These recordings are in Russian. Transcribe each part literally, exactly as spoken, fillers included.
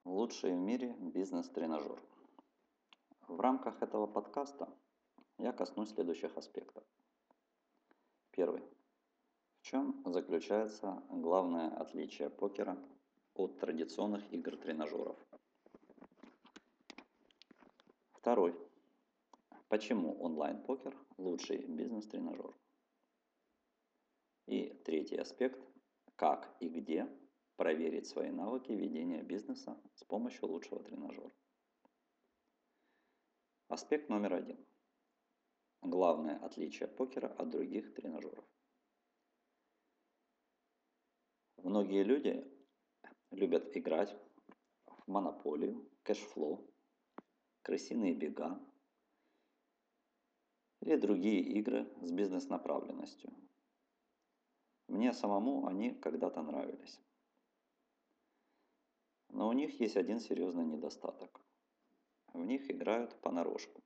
Лучший в мире бизнес-тренажер. В рамках этого подкаста я коснусь следующих аспектов. Первый. В чем заключается главное отличие покера от традиционных игр-тренажеров? Второй. Почему онлайн-покер лучший бизнес-тренажер? И третий аспект. Как и где проверить свои навыки ведения бизнеса с помощью лучшего тренажера? Аспект номер один. Главное отличие покера от других тренажеров. Многие люди любят играть в монополию, кэшфлоу, крысиные бега или другие игры с бизнес-направленностью. Мне самому они когда-то нравились. Но у них есть один серьезный недостаток. В них играют понарошку.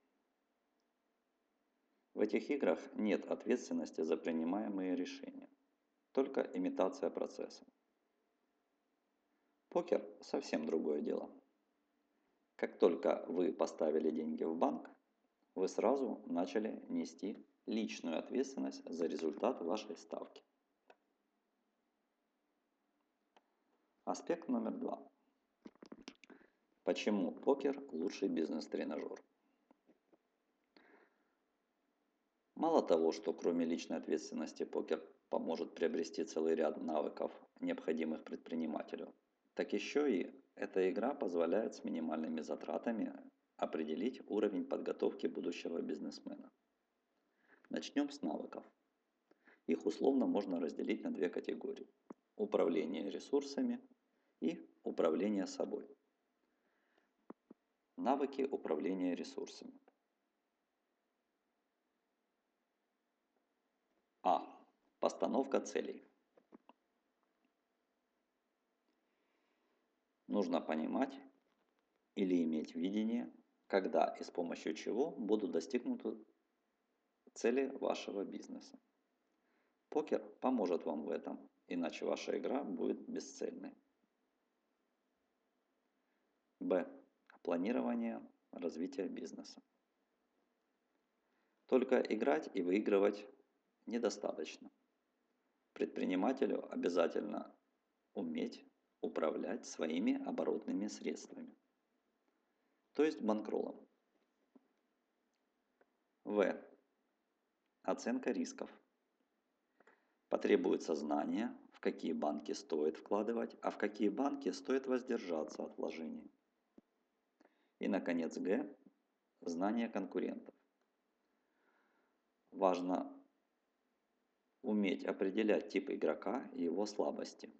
В этих играх нет ответственности за принимаемые решения, только имитация процесса. Покер совсем другое дело. Как только вы поставили деньги в банк, вы сразу начали нести личную ответственность за результат вашей ставки. Аспект номер два. Почему покер лучший бизнес-тренажер? Мало того, что кроме личной ответственности покер поможет приобрести целый ряд навыков, необходимых предпринимателю, так еще и эта игра позволяет с минимальными затратами определить уровень подготовки будущего бизнесмена. Начнем с навыков. Их условно можно разделить на две категории. Управление ресурсами и управление собой. Навыки управления ресурсами. А. Постановка целей. Нужно понимать или иметь видение, когда и с помощью чего будут достигнуты цели вашего бизнеса. Покер поможет вам в этом, иначе ваша игра будет бесцельной. Б. Планирование развития бизнеса. Только играть и выигрывать недостаточно. Предпринимателю обязательно уметь управлять своими оборотными средствами, то есть банкролом. В. Оценка рисков. Потребуется знание, в какие банки стоит вкладывать, а в какие банки стоит воздержаться от вложений. И, наконец, Г. Знание конкурентов. Важно уметь определять тип игрока и его слабости.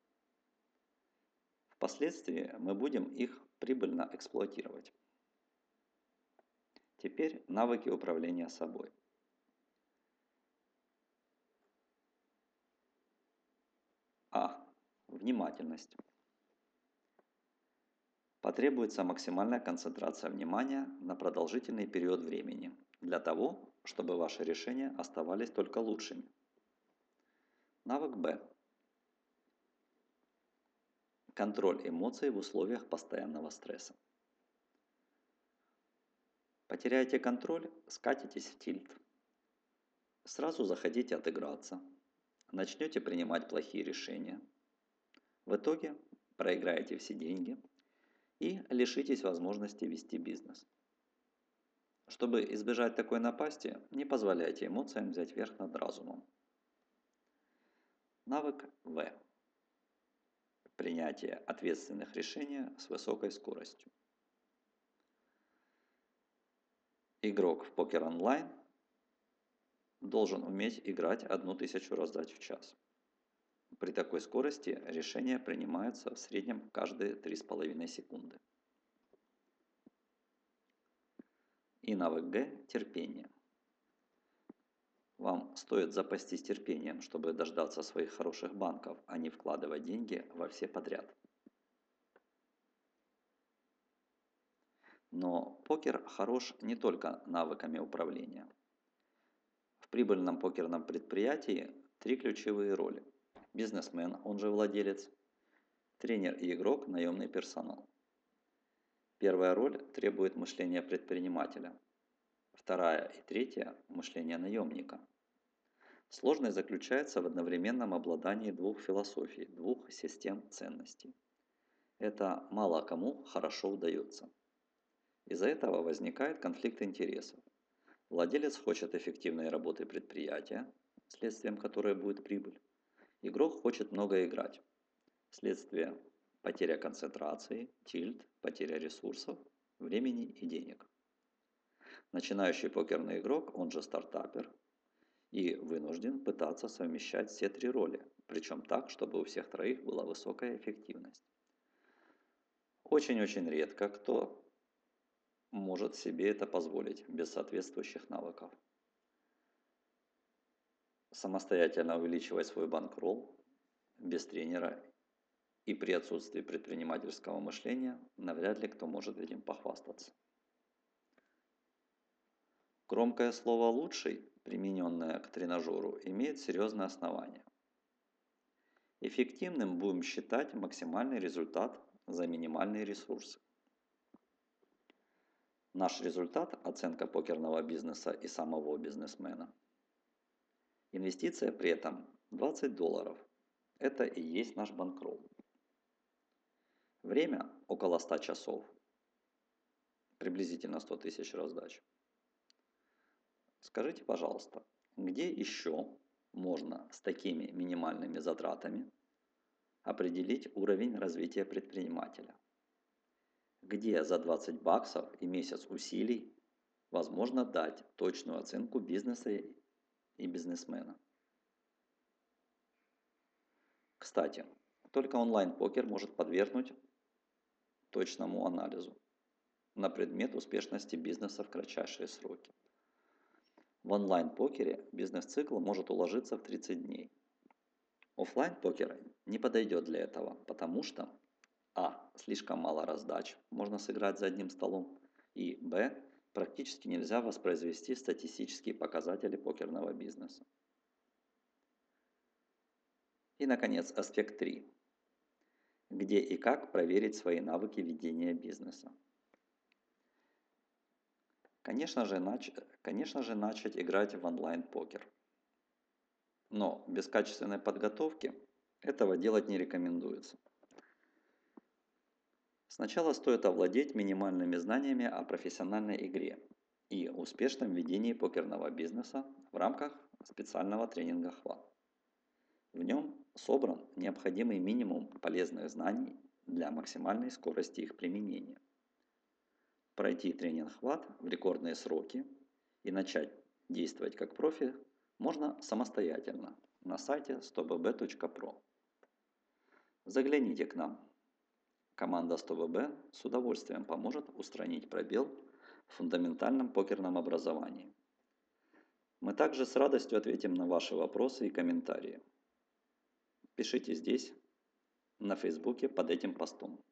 Впоследствии мы будем их прибыльно эксплуатировать. Теперь навыки управления собой. А. Внимательность. Потребуется максимальная концентрация внимания на продолжительный период времени для того, чтобы ваши решения оставались только лучшими. Навык Б. Контроль эмоций в условиях постоянного стресса. Потеряете контроль, скатитесь в тильт. Сразу захотите отыграться. Начнете принимать плохие решения. В итоге проиграете все деньги и лишитесь возможности вести бизнес. Чтобы избежать такой напасти, не позволяйте эмоциям взять верх над разумом. Навык В. Принятие ответственных решений с высокой скоростью. Игрок в покер онлайн должен уметь играть одну тысячу раздать в час. При такой скорости решения принимаются в среднем каждые три с половиной секунды. И навык Г – терпение. Вам стоит запастись терпением, чтобы дождаться своих хороших банков, а не вкладывать деньги во все подряд. Но покер хорош не только навыками управления. В прибыльном покерном предприятии три ключевые роли. Бизнесмен, он же владелец, тренер и игрок, наемный персонал. Первая роль требует мышления предпринимателя, вторая и третья – мышления наемника. Сложность заключается в одновременном обладании двух философий, двух систем ценностей. Это мало кому хорошо удается. Из-за этого возникает конфликт интересов. Владелец хочет эффективной работы предприятия, следствием которой будет прибыль. Игрок хочет много играть. Следствие – потеря концентрации, тильт, потеря ресурсов, времени и денег. Начинающий покерный игрок, он же стартапер, и вынужден пытаться совмещать все три роли, причем так, чтобы у всех троих была высокая эффективность. Очень-очень редко кто может себе это позволить без соответствующих навыков. Самостоятельно увеличивать свой банкролл без тренера и при отсутствии предпринимательского мышления навряд ли кто может этим похвастаться. Громкое слово «лучший», примененное к тренажеру, имеет серьезное основание. Эффективным будем считать максимальный результат за минимальные ресурсы. Наш результат – оценка покерного бизнеса и самого бизнесмена. Инвестиция при этом двадцать долларов. Это и есть наш банкролл. Время – около ста часов. Приблизительно сто тысяч раздач. Скажите, пожалуйста, где еще можно с такими минимальными затратами определить уровень развития предпринимателя? Где за двадцать баксов и месяц усилий возможно дать точную оценку бизнеса и бизнесмена? Кстати, только онлайн-покер может подвергнуть точному анализу на предмет успешности бизнеса в кратчайшие сроки. В онлайн-покере бизнес-цикл может уложиться в тридцать дней. Оффлайн-покер не подойдет для этого, потому что а. Слишком мало раздач можно сыграть за одним столом, и б. Практически нельзя воспроизвести статистические показатели покерного бизнеса. И, наконец, аспект три. Где и как проверить свои навыки ведения бизнеса? Конечно же, нач... Конечно же начать играть в онлайн-покер. Но без качественной подготовки этого делать не рекомендуется. Сначала стоит овладеть минимальными знаниями о профессиональной игре и успешном ведении покерного бизнеса в рамках специального тренинга «Хват». В нем собран необходимый минимум полезных знаний для максимальной скорости их применения. Пройти тренинг «Хват» в рекордные сроки и начать действовать как профи можно самостоятельно на сайте сто бэ бэ точка про. Загляните к нам. Команда сто бэ бэ с удовольствием поможет устранить пробел в фундаментальном покерном образовании. Мы также с радостью ответим на ваши вопросы и комментарии. Пишите здесь, на Фейсбуке, под этим постом.